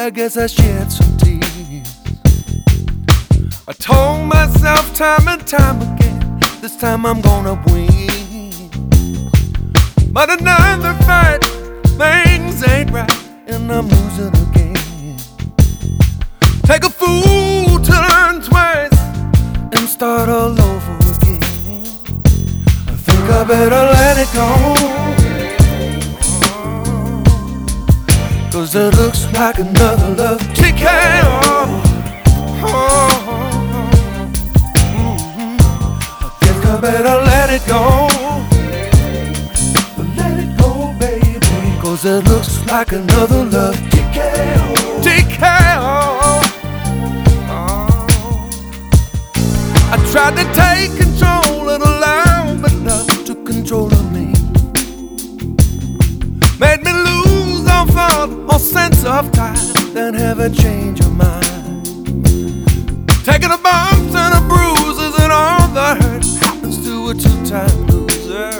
I guess I shed some tears. I told myself time and time again, this time I'm gonna win. But another fight, things ain't right, and I'm losing again. Take a fool to learn twice and start all over again. I think I better let it go, 'cause it looks like another love TKO. I think I better let it go. Let it go, baby, 'cause it looks like another love TKO. TKO. I tried to take control of the love, but love took control of me. Made me lose all thought or sense of time, then have a change of mind. Taking the bumps and the bruises and all the hurt happens to a two-time loser.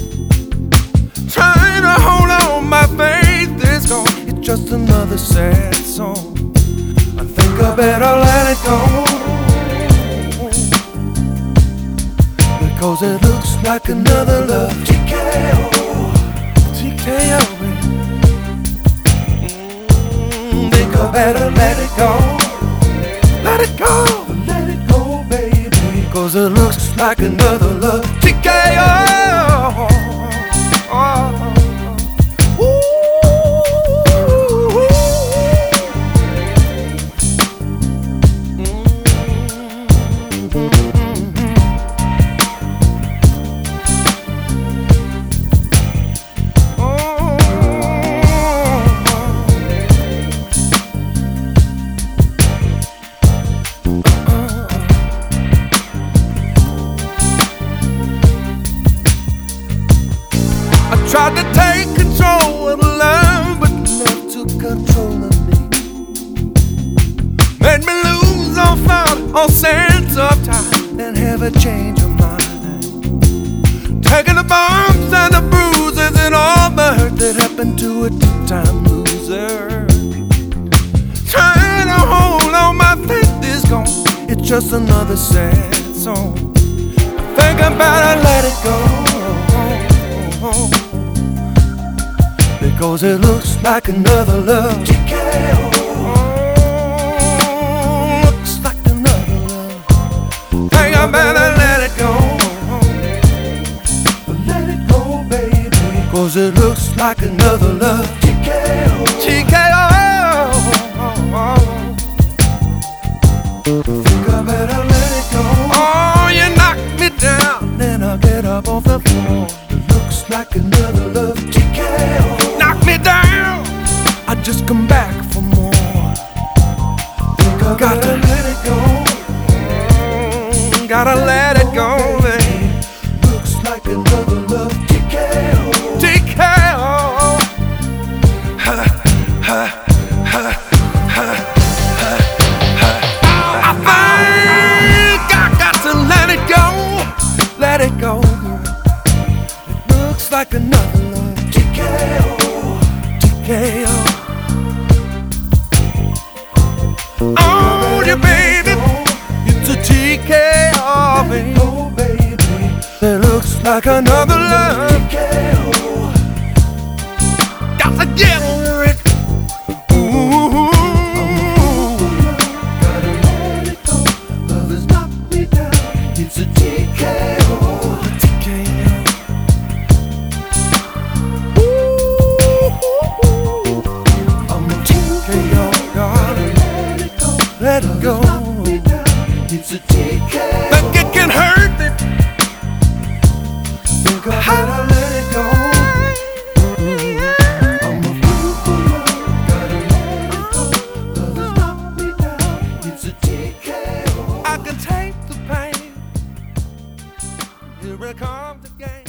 Trying to hold on, my faith is gone. It's just another sad song. I think I better let it go, because it looks like another love TKO. TKO. Think I better let it go. Let it go. Let it go, baby, 'cause it looks like another love TKO. Tried to take control of love, but love took control of me. Made me lose all thought, all sense of time, and have a change of mind. Taking the bumps and the bruises and all the hurt that happened to a two-time loser. Trying to hold on, my faith is gone. It's just another sad song. I think I better let it go, because it looks like another love TKO. Looks like another love. Think I better let it go. Let it go, baby, 'cause it looks like another love TKO. TKO. Think I better let it go. Oh, you knocked me down, then I get up off the floor. It looks like another love TKO. Down, I just come back for more. Think I gotta let it go. Gotta let it go, baby. Looks like another love TKO. TKO. Ha, ha, ha, ha, ha, ha. I think I got to let it go. Let it go. It looks like another love TKO. Oh, yeah, baby, it's a TKO, baby. It looks like another love. Got to get it. Ooh, gotta let it go. Love has knocked me down. It's a TKO. Let it go. It's a TKO. Think it can hurt me. Think I better let it go. I'm a fool for love. Gotta let it go. Love has knocked me down. It's a TKO. I can take the pain. Here it comes again.